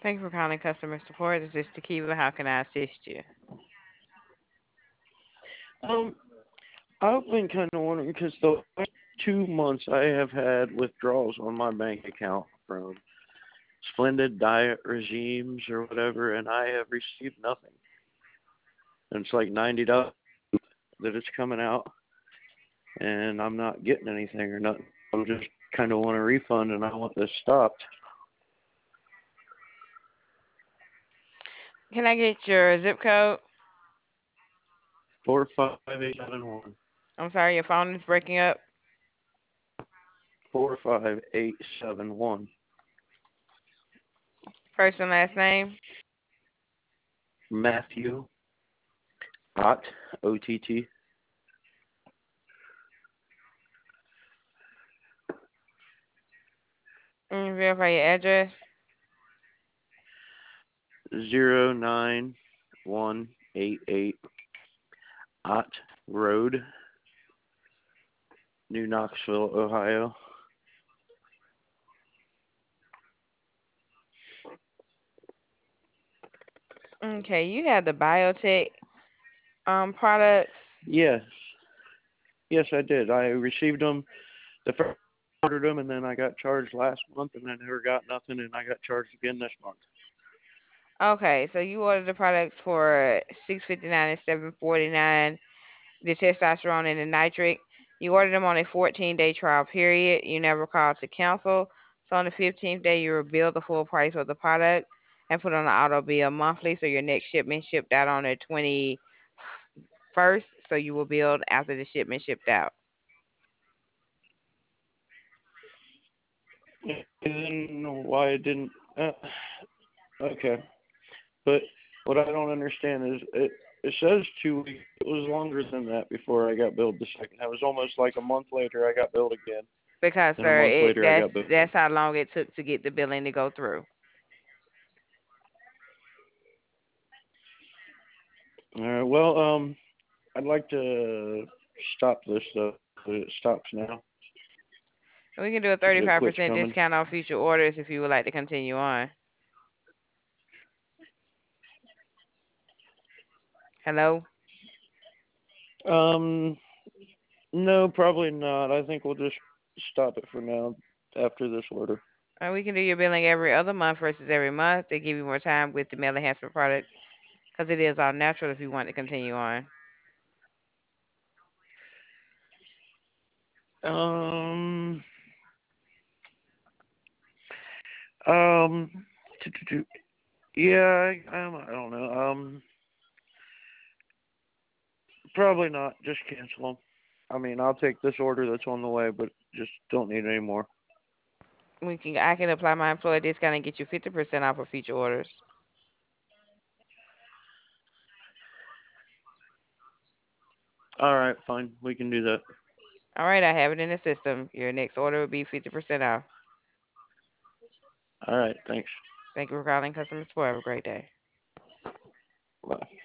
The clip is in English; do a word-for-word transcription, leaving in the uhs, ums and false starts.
Thank you for calling customer support. This is Tequila. How can I assist you? Um, I've been kind of wondering because the last two months I have had withdrawals on my bank account from Splendid Diet Regimes or whatever, and I have received nothing. And it's like ninety dollars that it's coming out, and I'm not getting anything or nothing. I'm just kind of want a refund, and I want this stopped. Can I get your zip code? Four five eight seven one. I'm sorry, your phone is breaking up. Four five eight seven one. First and last name. Matthew Ott O T T. Mm, verify your address. Zero nine one eight eight Ott Road, New Knoxville, Ohio. Okay, you have the biotech um products. Yes, yes, I did. I received them the first I ordered them, and then I got charged last month, and I never got nothing, and I got charged again this month. Okay, so you ordered the products for six fifty nine and seven forty nine. The testosterone and the nitric. You ordered them on a fourteen day trial period. You never called to cancel. So on the fifteenth day, you will bill the full price of the product and put on the auto bill monthly. So your next shipment shipped out on the twenty first. So you will bill after the shipment shipped out. I didn't know why it didn't. Uh, okay, but what I don't understand is it. It says two weeks. It was longer than that before I got billed the second. It was almost like a month later I got billed again. Because Then a sir, month it later I that's got billed. that's how long it took to get the billing to go through. All right. Well, um, I'd like to stop this though. It stops now. We can do a If it thirty-five quits percent coming. discount on future orders if you would like to continue on. Hello? Um, no, probably not. I think we'll just stop it for now after this order. Uh, we can do your billing every other month versus every month. They give you more time with the mail enhancement product because it is all natural if you want to continue on. Um, um, t- t- t- yeah, I, um, I don't know. Um, probably not. Just cancel them. I mean, I'll take this order that's on the way, but just don't need any more. We can I can apply my employee discount and get you fifty percent off of future orders. All right, fine. We can do that. All right, I have it in the system. Your next order will be fifty percent off. All right, thanks. Thank you for calling customer support. Have a great day. Bye.